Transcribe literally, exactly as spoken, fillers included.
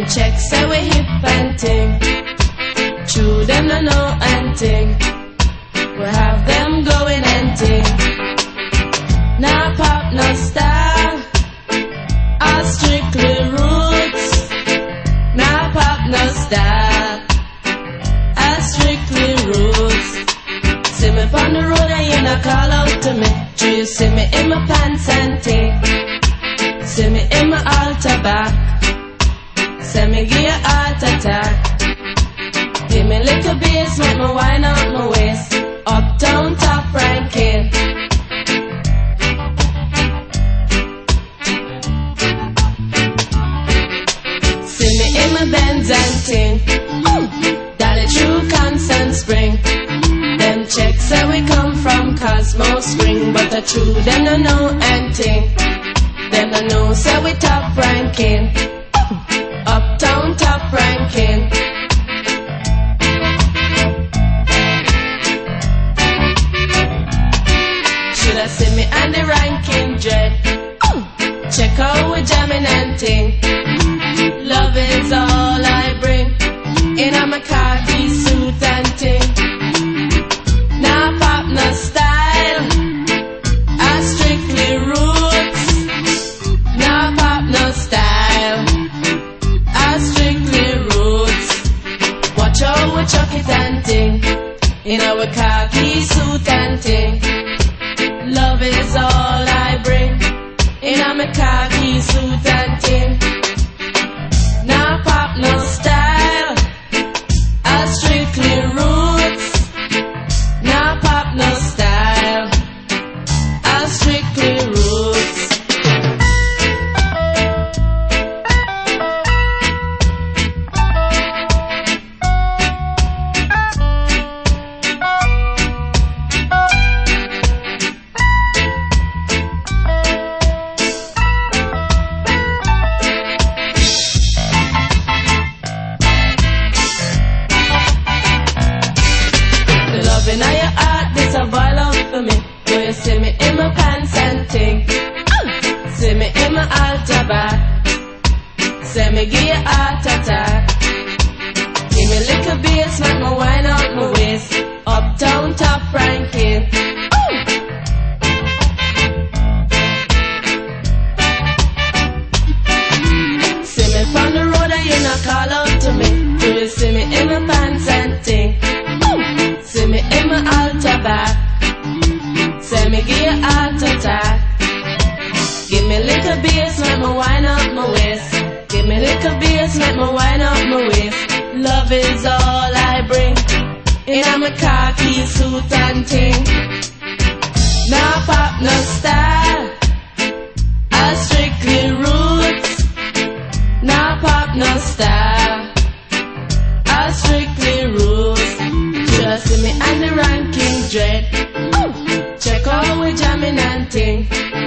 Them checks say we hip and ting. True, them no know and ting. We have them going and ting. Now pop, no style. All strictly roots. Now pop, no style. All strictly roots. See me on the road and you not call out to me. Do you see me in my pants and ting? See me in my altar back. Say me give you a heart attack. Give me little bass, make me wind up my waist. Uptown top ranking. See me in my Benz and ting. Dolly True Constant Spring. Them checks say we come from Cosmo Spring, but the true them no know and ting. Them no know say we top ranking. Uptown top ranking. Shoulda see me on the ranking dread. Check how we jamming and ting. Love is all I bring. In a my khaki suit and ting. Now pop no style. I strictly roots. Now pop no style. I strictly roots. Watch how we chuck it and ting. In our khaki suit and ting. Love is all I bring. In a my khaki suit and ting. Now pop no style. I strictly roots. Now pop no style. I strictly roots. Loving how your heart, this a boil out for me. Do you see me in my pants and ting? See me in my altar back. Say me give you heart attack. Give me little bass, make me wind out my waist. Uptown top ranking. See me from the road and you not call out to me. Do you see me in my pants and ting? See me in my altar back. Say me give you heart attack. Give me little bass, make me wind up my waist. Give me little bass, make me wind up my waist. Love is all I bring. In a my khaki suit and ting. Now pop no style. I strictly roots. Now pop no style. I strictly roots. See me and the ranking dread. Check how we jamming and ting.